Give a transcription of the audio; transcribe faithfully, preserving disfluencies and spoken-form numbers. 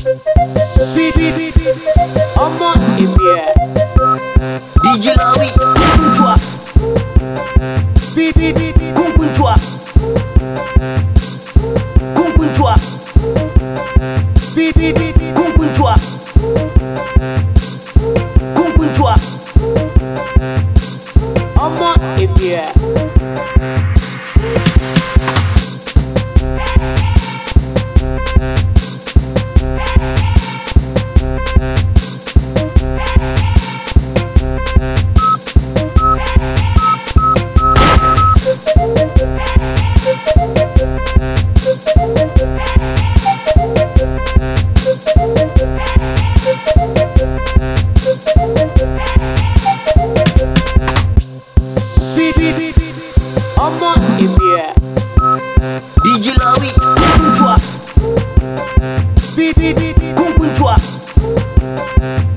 Beat, beat, beat, beat. Ọmọ ìbíẹ̀. D J Lawi, Kunkunchwa. Beat, beat, beat, beat. Kunkunchwa. Kunkunchwa. Beat, beat, beat, beat. Kunkunchwa. Kunkunchwa. Ọmọ ìbíẹ̀. Beat, beat, beat, beat. Ọmọ ìbíẹ̀. D J Lawi, Kunkunchwa. Beat, beat, beat, beat. Kunkunchwa.